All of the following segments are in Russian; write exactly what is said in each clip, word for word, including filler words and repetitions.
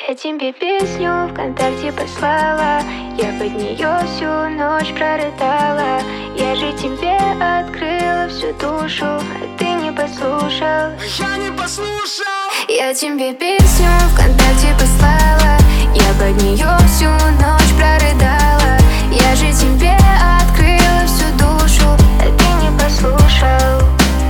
Я тебе песню ВКонтакте послала, я под нее всю ночь прорыдала. Я же тебе открыла всю душу, а ты не послушал. Я не послушал. Я тебе песню ВКонтакте послала, я под нее всю ночь прорыдала. Я же тебе открыла всю душу, а ты не послушал.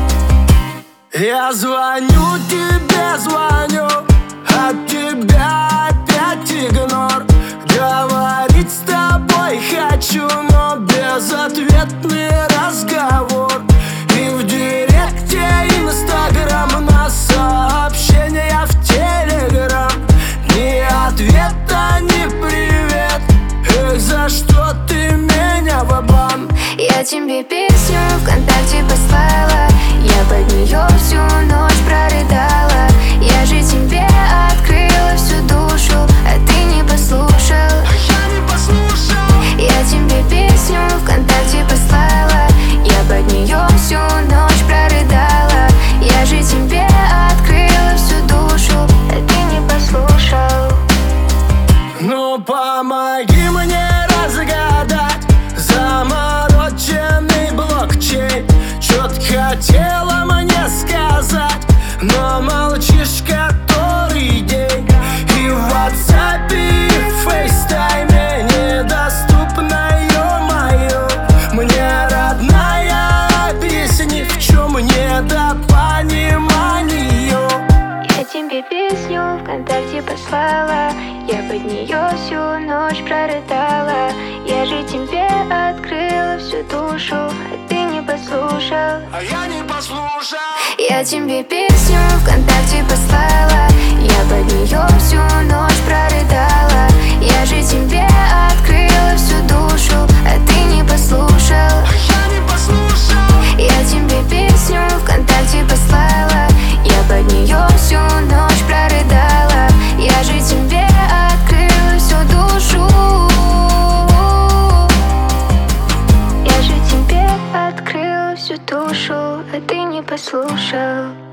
Я звоню тебе, звоню, от тебя опять игнор. Говорить с тобой хочу, но безответный разговор. И в директе Инстаграм, на сообщения в Телеграм. Ни ответа, ни привет. Эх, за что ты меня в обман? Я тебе песню ВКонтакте послала, я под нее всю ночь прорыдала. Я же тебе открыла всю душу, а ты не послушал. Я не послушал. Я тебе песню ВКонтакте послала, я под нее всю ночь прорыдала. Я же тебе открыла всю душу, а ты не послушал. Ну помоги мне разгадать замороченный блокчейн. Чё-то хотела мне сказать, но молчишь который день. И в WhatsApp, и в FaceTime недоступна, ё-моё. Мне, родная, объясни, в чём недопонимание. Я тебе песню ВКонтакте послала, я под нее всю ночь прорыдала. Я же тебе открыла всю душу, а ты не послушал. А я не послушал. Я тебе песню ВКонтакте послала, я под нее всю ночь прорыдала. Я же тебе открыла всю душу, а ты не послушал. Я не послушал. Я тебе песню ВКонтакте послала, я под нее всю ночь прорыдала. Я же тебе открыла всю душу. Я же тебе открыла всю душу, а ты не послушал.